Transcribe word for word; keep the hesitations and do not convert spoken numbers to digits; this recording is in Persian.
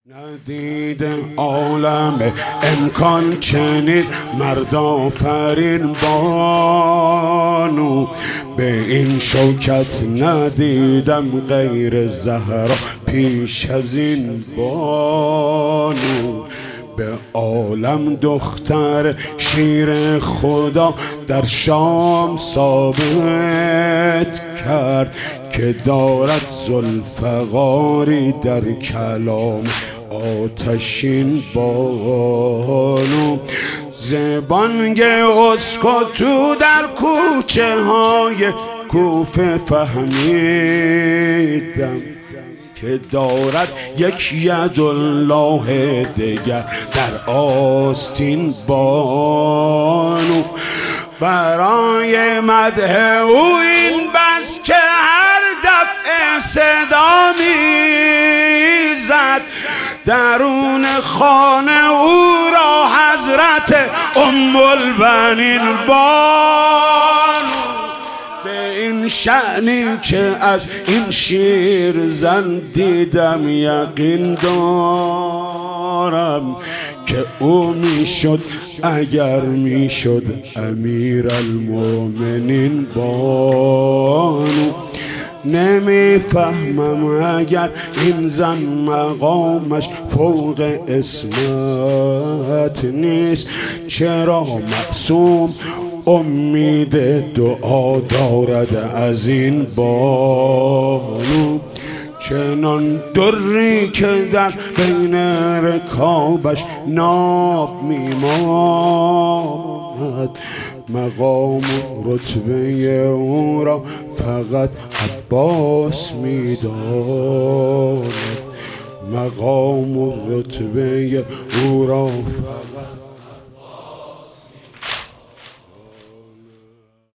ندید عالم امکان چنین مرد آفرین بانو، به این شوکت ندیدم غیر زهرا پیش از این بانو. به عالم دختر شیر خدا در شام ثابت کرد که دارد ذوالفقاری در کلام آتشین بانو. زبانگ اسکوتو در کوچه های کوفه فهمیدم که دارد یک ید الله دیگر در آستین بانو. برای مدح او این بس که هر دفعه صدا میزد درون خانه او را حضرت ام البنین بانو. به این شأنی که از این شیر زن دیدم یقین دارم که او میشد اگر میشد امیر المؤمنین بانو. نمیفهمم اگر این زن مقامش فوق اسمت نیست، چرا معصوم امید دعا دارد از این بانو. چنان دری که در بین رکابش ناب میماند، مقام و رتبه او را فقط عباس میداند. مقام و رتبه او را فقط